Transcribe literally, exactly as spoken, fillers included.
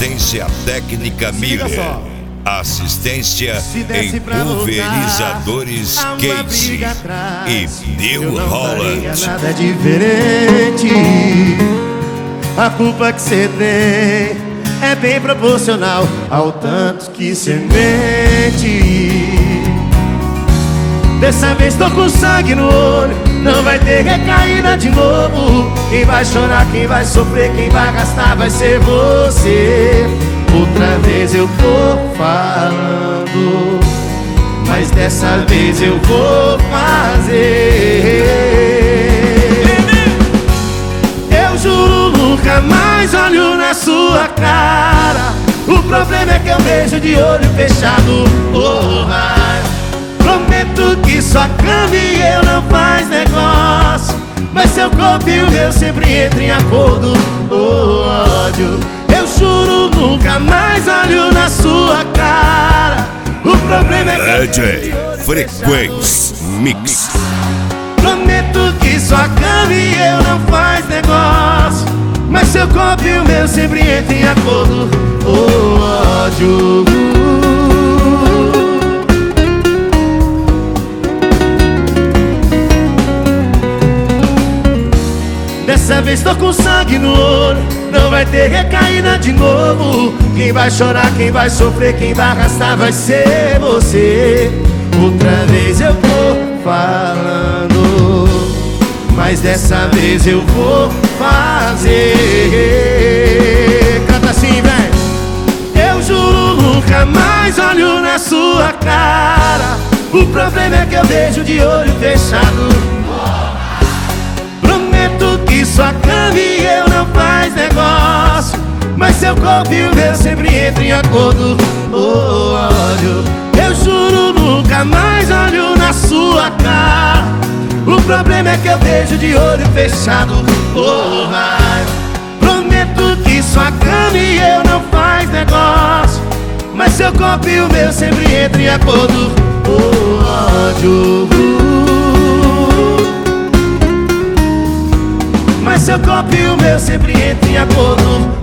Assistência técnica Miller. Assistência em pulverizadores Casey e New Holland. Nada é diferente. A culpa que cê tem é bem proporcional ao tanto que cê mente. Dessa vez tô com sangue no olho, não vai ter recaída de novo. Quem vai chorar, quem vai sofrer, quem vai gastar vai ser você. Outra vez eu tô falando, mas dessa vez eu vou fazer. Eu juro, nunca mais olho na sua cara. O problema é que eu vejo de olho fechado. Oh, mas prometo que sua cama e eu não faz negócio, mas seu corpo e o meu sempre entram em acordo. Oh, ódio. Eu juro, nunca mais olho na sua cara. O problema é que D J Frequência Mix. prometo que sua cama e eu não faz negócio, mas seu corpo e o meu sempre entram em acordo. Oh, ódio. Dessa vez tô com sangue no olho, não vai ter recaída de novo. Quem vai chorar, quem vai sofrer, quem vai arrastar vai ser você. Outra vez eu tô falando, mas dessa vez eu vou fazer. Canta assim, velho. Eu juro, nunca mais olho na sua cara. O problema é que eu vejo de olho fechado. Que sua cama e eu não faz negócio, mas seu corpo e o meu sempre entram em acordo. Oh, ódio. Eu juro, nunca mais olho na sua cara. O problema é que eu vejo de olho fechado. Oh, mas prometo que sua cama e eu não faz negócio, mas seu corpo e o meu sempre entram em acordo. Oh, ódio. Mas seu corpo e o meu sempre entram em acordo.